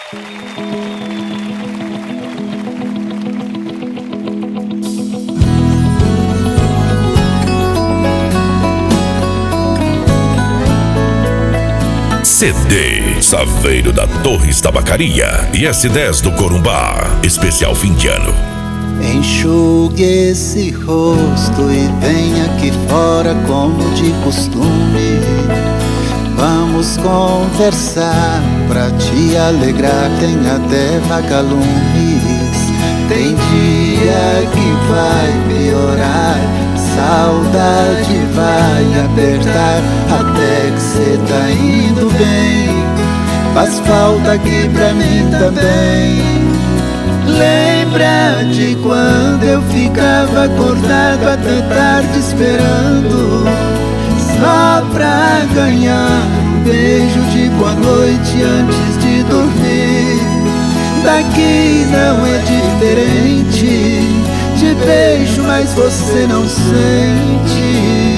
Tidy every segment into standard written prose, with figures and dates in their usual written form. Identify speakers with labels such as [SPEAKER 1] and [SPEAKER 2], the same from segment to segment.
[SPEAKER 1] CD Saveiro da Torres Tabacaria e S10 do Corumbá, especial fim de ano.
[SPEAKER 2] Enxugue esse rosto e venha aqui fora como de costume. Vamos conversar pra te alegrar, tem até vagalumes. Tem dia que vai piorar, saudade vai apertar, até que cê tá indo bem. Faz falta aqui pra mim também. Lembra de quando eu ficava acordado até tarde esperando, só pra ganhar um beijo de boa noite antes de dormir. Daqui não é diferente, te beijo mas você não sente.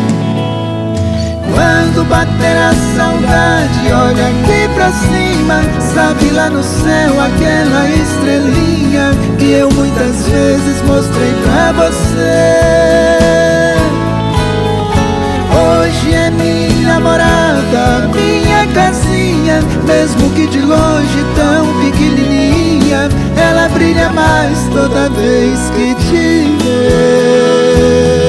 [SPEAKER 2] Quando bater a saudade, olha aqui pra cima, sabe lá no céu aquela estrelinha que eu muitas vezes mostrei pra você. Hoje é minha morada, minha casinha, mesmo que de longe tão pequenininha, ela brilha mais toda vez que te vê.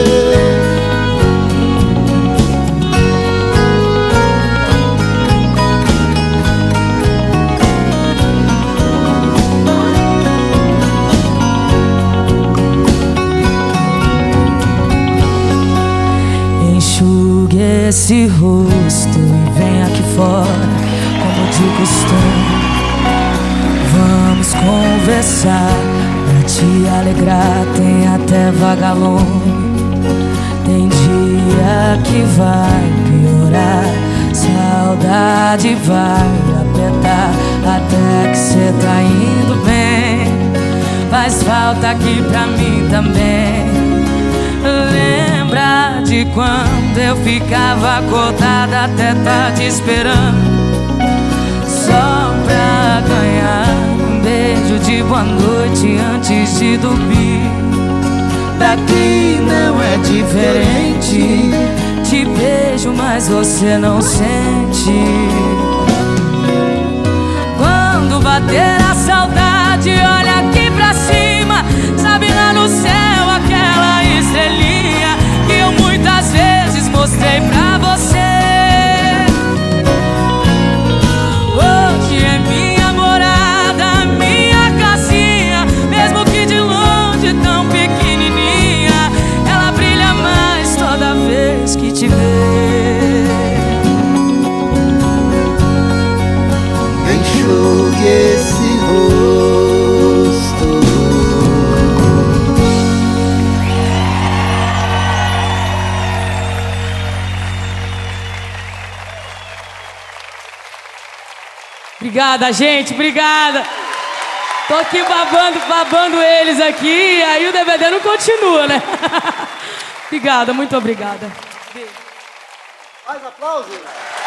[SPEAKER 3] Enxugue esse rosto e vem aqui fora, como de costume. Vamos conversar pra te alegrar, tem até vagalume. Tem dia que vai piorar, saudade vai apertar, até que cê tá indo bem. Faz falta aqui pra mim também. Lembra de quando eu ficava acordada até tarde esperando, só pra ganhar um beijo de boa noite antes de dormir. Daqui não é diferente, te beijo mas você não sente. Quando bater a saudade, olha aqui pra cima, sabe lá no céu aquela estrelinha que eu muitas vezes mostrei pra você. Hoje é minha morada, minha casinha, mesmo que de longe tão pequenininha, ela brilha mais toda vez que te vê.
[SPEAKER 2] Enxugue esse rosto.
[SPEAKER 3] Obrigada, gente, obrigada. Tô aqui babando eles aqui, aí o DVD não continua, né? Obrigada, muito obrigada.
[SPEAKER 2] Mais aplausos.